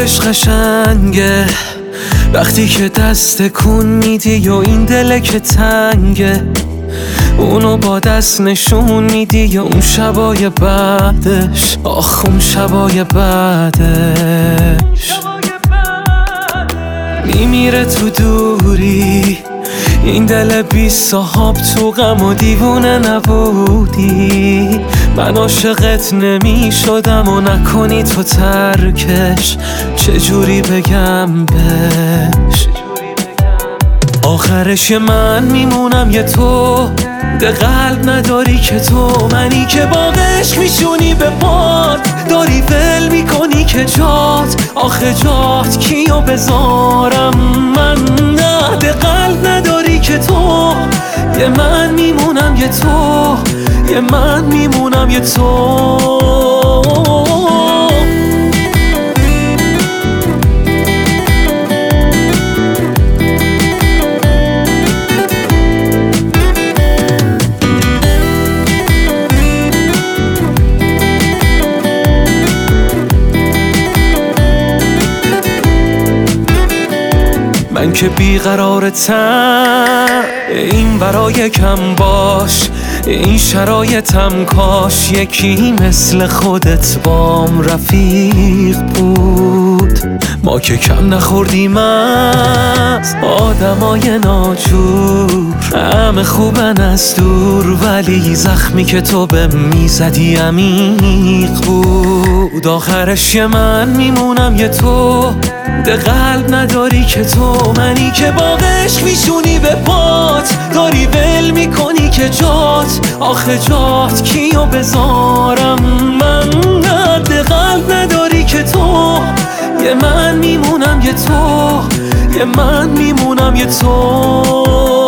عشق قشنگه وقتی که دست کن میدی و این دله که تنگه، اونو با دست نشون میدی یا اون شبای بعدش، آخ اون شبای بعدش میمیره تو دوری. این دل بی صاحب تو غم و دیوونه نبودی، من عاشقت نمی شدم و نکنی تو ترکش، چجوری بگم بهش؟ آخرش من میمونم یه تو، ده قلب نداری که تو، منی که با عشق میشونی به باد، داری ول میکنی که جات، آخه جات کیو بذارم من؟ نه ده قلب نداری که تو، یه من میمونم یه تو، یه من میمونم یه تو. من که بیقرارتم، این برای کم باش، این شرایطم کاش یکی مثل خودت بام رفیق بود. ما که کم نخوردیم از آدمای ناجور، همه خوبن از دور، ولی زخمی که تو به میزدی عمیق بود. آخرش یه من میمونم یه تو، ده قلب نداری که تو، منی که با عشق میشونی به پات، داری ول میکنی که جات، آخه جات کیو بذارم من؟ نه ده قلب نداری که تو، یه من میمونم یه تو، یه من میمونم یه تو.